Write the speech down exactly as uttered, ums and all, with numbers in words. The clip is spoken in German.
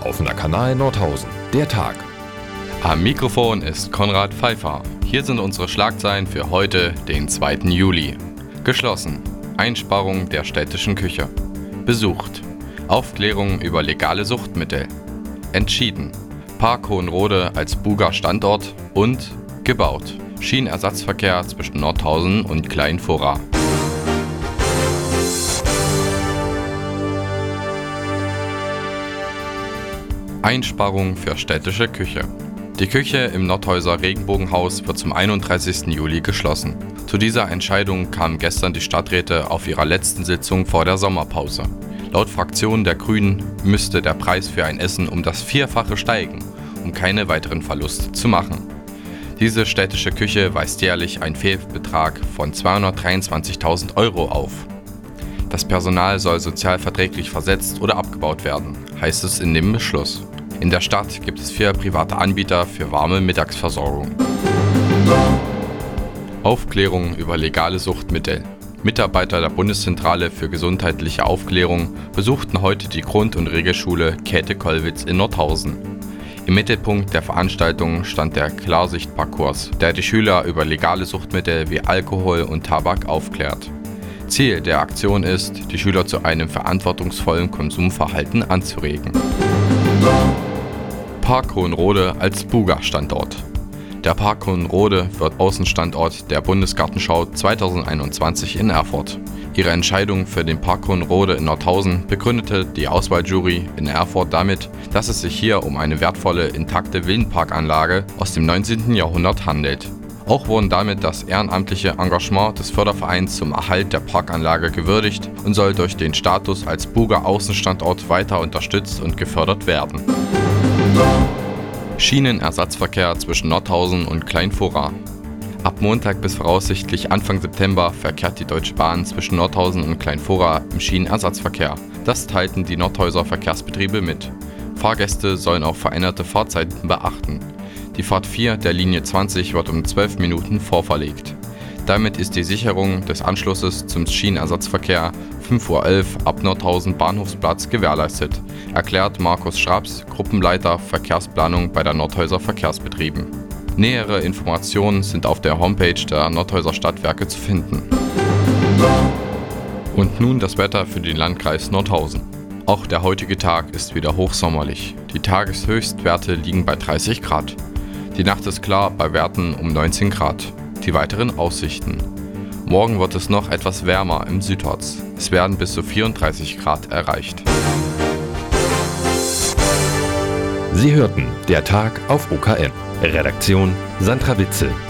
Offener Kanal Nordhausen, der Tag. Am Mikrofon ist Konrad Pfeiffer. Hier sind unsere Schlagzeilen für heute, den zweiten Juli. Geschlossen. Einsparung der städtischen Küche. Besucht. Aufklärung über legale Suchtmittel. Entschieden. Park Hohenrode als Buga-Standort und gebaut. Schienenersatzverkehr zwischen Nordhausen und Kleinfurra. Einsparung für städtische Küche. Die Küche im Nordhäuser Regenbogenhaus wird zum einunddreißigsten Juli geschlossen. Zu dieser Entscheidung kamen gestern die Stadträte auf ihrer letzten Sitzung vor der Sommerpause. Laut Fraktion der Grünen müsste der Preis für ein Essen um das Vierfache steigen, um keine weiteren Verluste zu machen. Diese städtische Küche weist jährlich einen Fehlbetrag von zweihundertdreiundzwanzigtausend Euro auf. Das Personal soll sozialverträglich versetzt oder abgebaut werden, heißt es in dem Beschluss. In der Stadt gibt es vier private Anbieter für warme Mittagsversorgung. Aufklärung über legale Suchtmittel. Mitarbeiter der Bundeszentrale für gesundheitliche Aufklärung besuchten heute die Grund- und Regelschule Käthe-Kollwitz in Nordhausen. Im Mittelpunkt der Veranstaltung stand der Klarsicht-Parcours, der die Schüler über legale Suchtmittel wie Alkohol und Tabak aufklärt. Ziel der Aktion ist, die Schüler zu einem verantwortungsvollen Konsumverhalten anzuregen. Park Hohenrode als Buga-Standort. Der Park Hohenrode wird Außenstandort der Bundesgartenschau zweitausendeinundzwanzig in Erfurt. Ihre Entscheidung für den Park Hohenrode in Nordhausen begründete die Auswahljury in Erfurt damit, dass es sich hier um eine wertvolle, intakte Villenparkanlage aus dem neunzehnten Jahrhundert handelt. Auch wurden damit das ehrenamtliche Engagement des Fördervereins zum Erhalt der Parkanlage gewürdigt und soll durch den Status als Buga-Außenstandort weiter unterstützt und gefördert werden. Schienenersatzverkehr zwischen Nordhausen und Kleinfurra. Ab Montag bis voraussichtlich Anfang September verkehrt die Deutsche Bahn zwischen Nordhausen und Kleinfurra im Schienenersatzverkehr. Das teilten die Nordhäuser Verkehrsbetriebe mit. Fahrgäste sollen auch veränderte Fahrzeiten beachten. Die Fahrt vier der Linie zwanzig wird um zwölf Minuten vorverlegt. Damit ist die Sicherung des Anschlusses zum Schienenersatzverkehr fünf Uhr elf ab Nordhausen Bahnhofsplatz gewährleistet, erklärt Markus Schraps, Gruppenleiter Verkehrsplanung bei der Nordhäuser Verkehrsbetrieben. Nähere Informationen sind auf der Homepage der Nordhäuser Stadtwerke zu finden. Und nun das Wetter für den Landkreis Nordhausen. Auch der heutige Tag ist wieder hochsommerlich. Die Tageshöchstwerte liegen bei dreißig Grad. Die Nacht ist klar bei Werten um neunzehn Grad. Die weiteren Aussichten. Morgen wird es noch etwas wärmer im Südharz. Es werden bis zu vierunddreißig Grad erreicht. Sie hörten der Tag auf O K M. Redaktion Sandra Witzel.